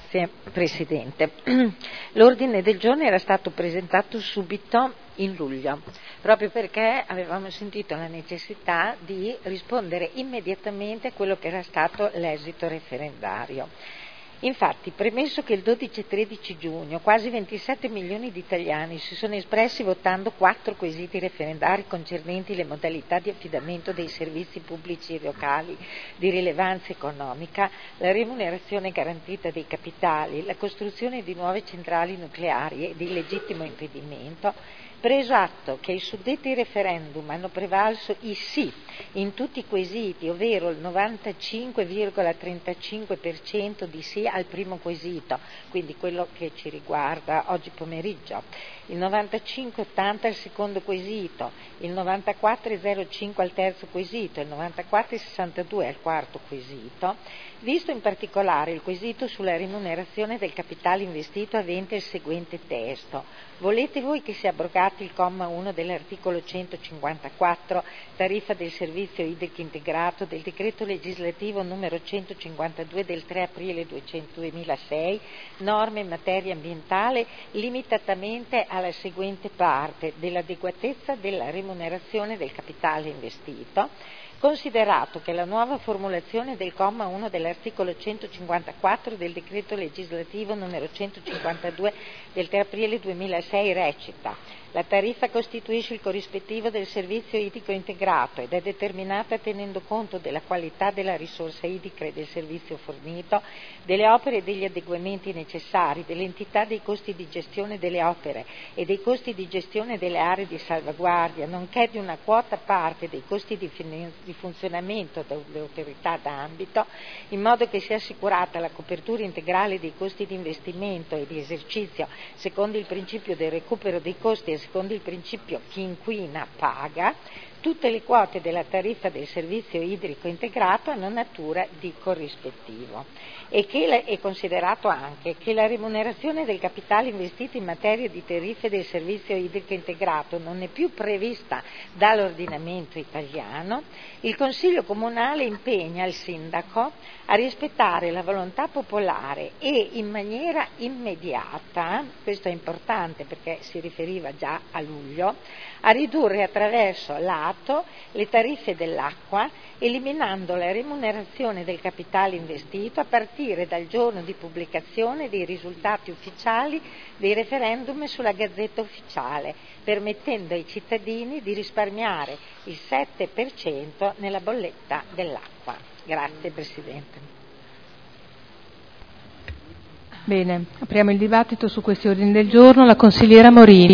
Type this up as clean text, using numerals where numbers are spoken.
Grazie Presidente. L'ordine del giorno era stato presentato subito in luglio, proprio perché avevamo sentito la necessità di rispondere immediatamente a quello che era stato l'esito referendario. Infatti, premesso che il 12 e 13 giugno quasi 27 milioni di italiani si sono espressi votando 4 quesiti referendari concernenti le modalità di affidamento dei servizi pubblici locali di rilevanza economica, la remunerazione garantita dei capitali, la costruzione di nuove centrali nucleari e di legittimo impedimento, preso atto che i suddetti referendum hanno prevalso i sì in tutti i quesiti, ovvero il 95,35% di sì al primo quesito, quindi quello che ci riguarda oggi pomeriggio, il 95,80 al secondo quesito, il 94,05 al terzo quesito, il 94,62 al quarto quesito, visto in particolare il quesito sulla remunerazione del capitale investito avente il seguente testo: volete voi che sia abrogato il comma 1 dell'articolo 154, tariffa del servizio idrico integrato, del decreto legislativo numero 152 del 3 aprile 2006, norme in materia ambientale, limitatamente alla seguente parte: dell'adeguatezza della remunerazione del capitale investito, considerato che la nuova formulazione del comma 1 dell'articolo 154 del decreto legislativo numero 152 del 3 aprile 2006 recita: la tariffa costituisce il corrispettivo del servizio idrico integrato ed è determinata tenendo conto della qualità della risorsa idrica e del servizio fornito, delle opere e degli adeguamenti necessari, dell'entità dei costi di gestione delle opere e dei costi di gestione delle aree di salvaguardia, nonché di una quota parte dei costi di funzionamento delle autorità d'ambito, in modo che sia assicurata la copertura integrale dei costi di investimento e di esercizio secondo il principio del recupero dei costi e secondo il principio chi inquina paga. Tutte le quote della tariffa del servizio idrico integrato hanno natura di corrispettivo e è considerato anche che la remunerazione del capitale investito in materia di tariffe del servizio idrico integrato non è più prevista dall'ordinamento italiano. Il Consiglio Comunale impegna il Sindaco a rispettare la volontà popolare e in maniera immediata, questo è importante perché si riferiva già a luglio, a ridurre attraverso l'ATO le tariffe dell'acqua, eliminando la remunerazione del capitale investito a partire dal giorno di pubblicazione dei risultati ufficiali dei referendum sulla Gazzetta Ufficiale, permettendo ai cittadini di risparmiare il 7% nella bolletta dell'acqua. Grazie Presidente. Bene, apriamo il dibattito su questi ordini del giorno. La consigliera Morini.